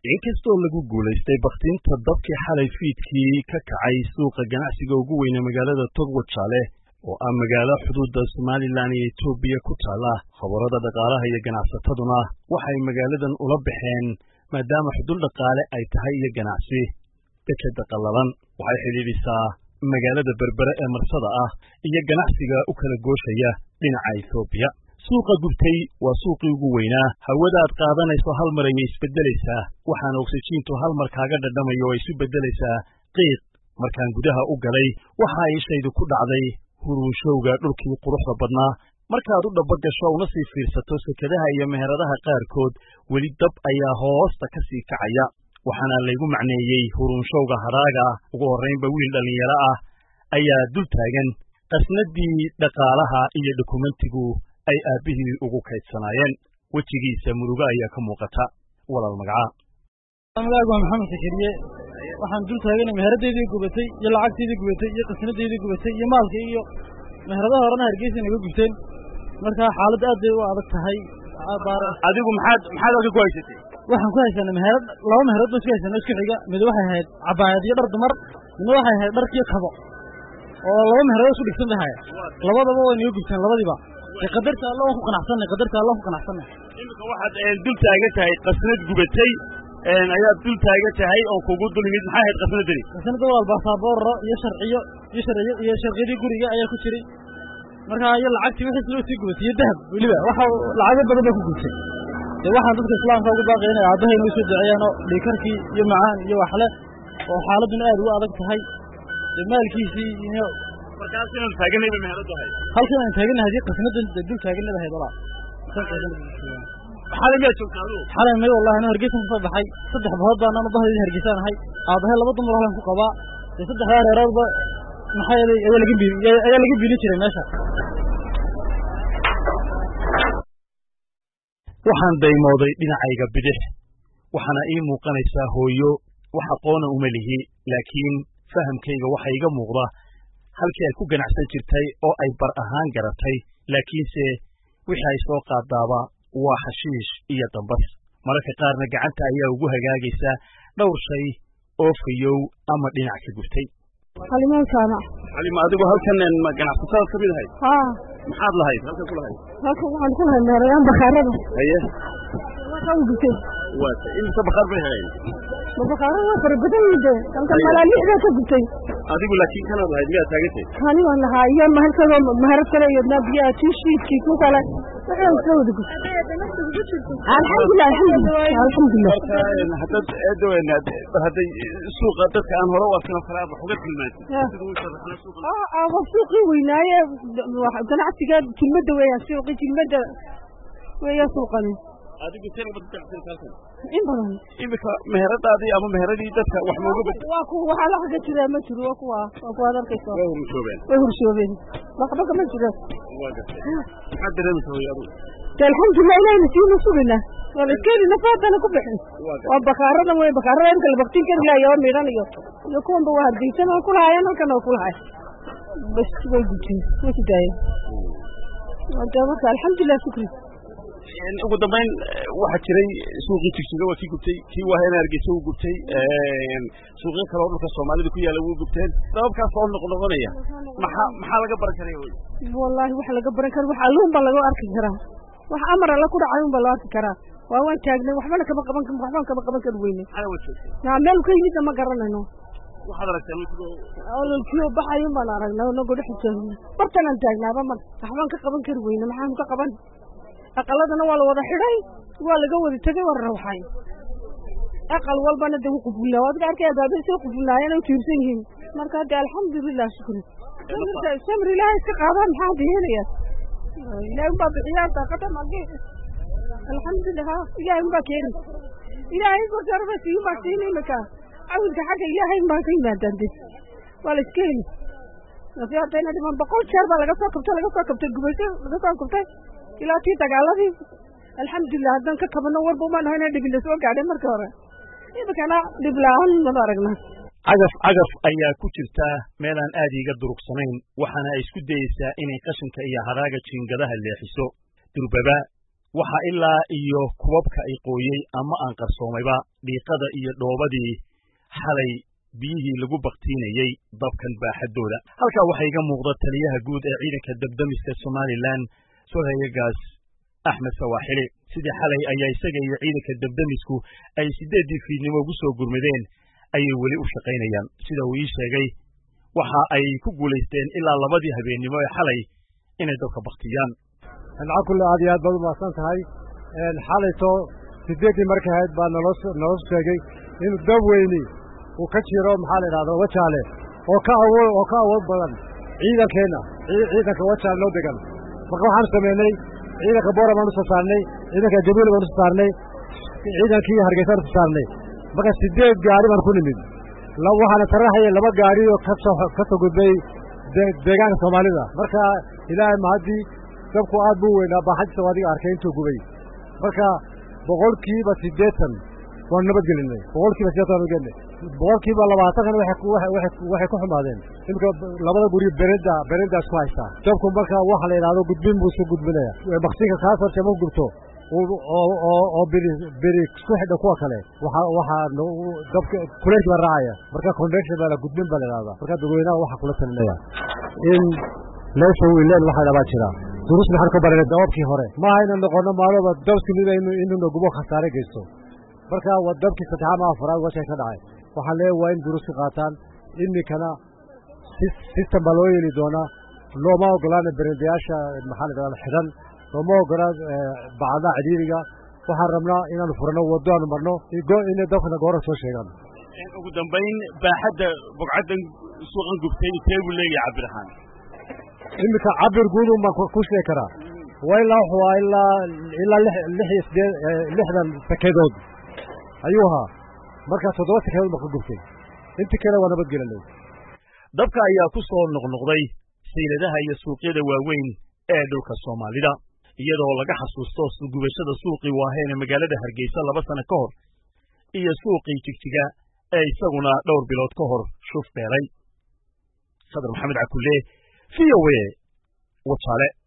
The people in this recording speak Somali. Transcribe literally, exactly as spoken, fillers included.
inkastoo lagu guulaystay bakhtiinta dabkii xalay fiidkii ka kacay suuqa ganacsiga ugu weyne magaalada Togwajale oo ah magaalo xuduudda Somaliland iyo Ethiopia ku taala, khabarada dhaqaalaha iyo ganacsataduna waxay magaaladan ula baxeen maadaama xuduud dhaqaale ay tahay iyo ganacsi. Dekeda qallalan waxay xidhiidhisaa magaalada Berbera ee marsada ah iyo ganacsiga u kala gooshaya dhinaca Ethiopia. suuqa gubtay waa suuqii ugu weynaa, hawada aad qaadanayso hal mar ayay isbedelaysaa, waxaana oksijiintu hal mar kaaga dhadhamayo oo isu bedelaysaa qiiq. markaan gudaha u galay waxa ay shaydu ku dhacday huruunshowga dhulkii quruxda badnaa. markaad u dhaba gasho una sii fiirsato sekadaha iyo meheradaha qaarkood weli dab ayaa hoosta ka sii kacaya, waxaana laygu macneeyey huruunshowga hadhaaga. ugu horraynba wiil dhallinyaro ah ayaa dul taagan qasnadii dhaqaalaha iyo dokumentigu ay aabihii ugu kaydsanaayeen. wejigiisa murugo ayaa ka muuqata. walaal magaca magacaygu waa maxamed sakariye. waxaan dul taaganay meheradeedii gubatay iyo lacagteedii gubatay iyo qasnadeedii gubatay iyo maalka iyo meheradaha horena Hargeysa naga gubteen. marka xaalad aad bay u adag tahay. adigu maxaad maxaad halka ku haysatay? waxaan ku haysanay meherad, laba meherad baan isku haysanay isku xiga. mid waxay ahayd cabaayad iyo dhar dumar, midna waxay ahayd dharkiyo kabo oo laba meherad isku dhigsan tahay. labadaba way naga gubteen labadiiba. qadarta Allah ku qanacsanay qadarta Allah ku qanacsanay. imika waxaad dul taagan tahay qasnad gubatay een ayaad dul taagan tahay oo kugu dulmid. maxay ahayd qasnadani? qasnada waa baasaboor iyo sharciyo iyo sharciyo iyo sharciyadii guriga ayaa ku jiray. marka ay lacagtii wixii loo sii gubatay dahab waliba waxa lacag badan ku gubtay. ee waxaan dadka islaamka ugu baaqaynaa aabahay inuu soo duceeyaan dhikarkii iyo macaan iyo waxle oo xaaladuna aad u adag tahay. maalkiisii iyo markaas inaan taaganay meheradahay halkan aan taaganahay qasnadan dul taaganahay walaa xalay ma joogtay? xalay ma wallahi ana Hargeysa ku soo baxay saddex bahood baan ana bahay Hargeysa ahay. aabahay laba dumar waxaan ku qabaa saddex reeroodba maxay ayaa laga biil ayaa laga biili jiray meesha. waxaan daymooday dhinacayga bidix, waxaana ii muuqanaysaa hooyo wax aqoona uma lihi, laakiin fahamkayga waxa iga muuqda halkii ay ku ganacsan jirtay oo ay bar ahaan garatay, laakiinse wixii ay soo qaadaaba waa xashiish iyo dambas. mararka qaarna gacanta ayaa ugu hagaagaysa dhowr shay oo fayow ama dhinac ka gubtay. Halimaan saama. Halima adigu halkan ma ganacsatada ka mid ahayd? Haa. maxaad lahayd halkan ku lahayd? halkan waxaan ku lahayd meerayaan bakhaarada. haye waxaan gubtay. waa inta bakhaar bay hayn? bakhaarada farabadan midda halkan malaalixda ka gubtay. adigu laakiin kana lahayd miyaa taagantay? kani waan lahaa iyo mahalkada maharad kale iyo nabiya tishiidkii ku kale waxaan soo gubtay. alxamdulillah alxamdulillah alxamdulillah. hadad eedowna haday suuqa dadka aan hore u arkin faraad wax uga tilmaantay sidoo uu sharaxna suuqa aa waa suuqi weynaaye ganacsiga jilmada weeyaan suuqi jilmada weeyaan suuqan. adigu teen wada tacsiirkaas in badan imika meheradaadii ama meheradii dadka wax looga bad waa ku waxa la xaga jira ma jiro waa kuwa waa kuwa darkayso way hurshooben way hurshooben waxba kama jiro. waa gartay maxaad dareemaysaa adigu? alxamdulillah ilaahay nasiib subina wala keeni nafaadana ku bixin waa bakhaarada way bakhaarada inta la baqtin kar ilaahay oo miiran iyo iyo kuwan waa Hargeysa ku lahaayeen halkan oo ku lahaay bas way gudin way sidaay. waa alxamdulillah shukri. in ugu dambeyn waxa jiray suuqii Tigsiga waa kii gubtay, kii waa in Hargeysa uu gubtay, een suuqyo kale oo dhulka Soomaalida ku yaala uu gubteen. sababkaas oo noqnoqonaya maxaa maxaa laga baran karay? wallahi waxa laga baran karaa waxa luun baa laga arki karaa, wax amar la ku dhacay baa la arki karaa. waa waan taagnay waxba kama qaban kan waxba kama qaban kan weyne ay wajay na meel ka yimid ma garanayno. waxaad aragtay inuu oo kiyo baxayo ma la aragnaa oo nagu dhixisay bartan taagnaaba ma waxban ka qaban kar weyne maxaan ka qaban. aqaladana waa la wada xidhay waa laga wada tagay war ruuxay aqal walbana dib u qubulaa wada arkay abaabay soo qubulaayeen oo tiirsan yihiin. marka alxamdulillah shukri samir ilaahay iska qaadan maxaa diinaya ilaahay baa bixiyaa taqata magii alxamdulillah ilaahay baa keen ilaahay baa jarba si ma tiini maka awilka xaga ilaahay baa ka yimaadaan dib wala iskeen nasiya tayna dhiman boqol jeer baa laga soo qabtay laga soo qabtay gubayso laga soo qabtay ilaa tii dagaaladii alxamdulillah hadan ka tabano warba ma nahay dhib la soo gaadhay markii hore imikana dhib la'aan ma aragnaa. cagaf cagaf ayaa ku jirta meel aan aad iga durugsanayn, waxaana ay isku dayeysaa inay qashinka iyo haraaga jiingadaha leexiso. durbaba waxa ilaa iyo kubabka ay qooyey ama aan qarsoomayba dhiiqada iyo dhoobadii xalay biyihii lagu baktiinayey dabkan baaxadooda. halkaa waxaa iga muuqda taliyaha guud ee ciidanka dabdamiska Somalilan Sohayagaas Axmed Sawaaxili. sidii xalay ayaa isaga iyo ciidanka dabdamisku ay sideedii fiidnimo ugu soo gurmadeen ayay weli u shaqaynayaan. sida uu ii sheegay waxa ay ku guulaysteen ilaa labadii habeenimo ee xalay inay dabka baktiyaan. anaa kulli aad iyo aad baad u mahadsan tahay. xalayto sideedii markay ahayd baa naloo naloo sheegay in dab weyni uu ka jiro maxaa la yidhahdaa Wajaale oo ka awood oo ka awood badan ciidankeena ciidanka Wajaale loo degan. marka waxaan sameynay ciidanka Boora baan u soo saarnay, ciidanka Jabuuti baan u soo saarnay, ciidankii Hargeysa u soo saarnay. marka sideed gaari baan ku nimid. laba waxaana taraxay laba gaari oo ka soo ka soo gudbay deegaanka Soomaalida. marka ilaahay mahadi dabku aad buu weynaa baaxadda wadiga arkay intuu gubay. marka boqolkiiba siddeetan waan nabadgelinay. boqolkiiba siddeetan waan nabadgelinay. boqolkiiba labaatan waxay waxay waxay ku xumaadeen. imika labada guri berenda berendaas ku haysta. dabku marka waxa la yiraahdo gudbin buu soo gudbinaya. maqsinka kaas horta ma gubto oo oo oo biri biri isku xidha kuwa kale waxa waxa dabka kuleelka baa raacaya. marka convection baa la gudbin baa la yiraahdaa. marka dadweynaha waxa kula talinaya in leesho wiilaan waxa la jira durus maxaan ka baranay dabkii hore ma hayna noqono maalaba dabkii inuu inuu gubo khasaare geysto. marka wadabkii saddexaad ma afraad waxa ka dhacay waxa leeyahay in durus qaataan imikana system baa loo yeeli doonaa. looma ogolaan berendayaasha maxalliga la xiran, looma ogolaan bacda cadiiriga. waxaan rabnaa inaan furno wadaan marno igo in dabkana goor soo sheegan. ugu dambeyn baaxadda bogcadan suuqan gubtay teebu leeyahay Cabdiraxmaan. imika cabir guud ma ku sheeg karaa wayla waa ilaa ilaa lixdan sakeedood ayuha. marka toddoba sakeedood ma ku gubtay intii kale waa nabad gelinay. dabka ayaa ku soo noqnoqday sayladaha iyo suuqyada waaweyn ee dhulka Soomaalida iyadoo laga xasuusto gubashada suuqii waaheena magaalada Hargeysa laba sano ka hor iyo suuqii Jigjiga ee isaguna dhowr bilood ka hor shuf beelay. Sadar Maxamed Cakulle V O A Wajaale.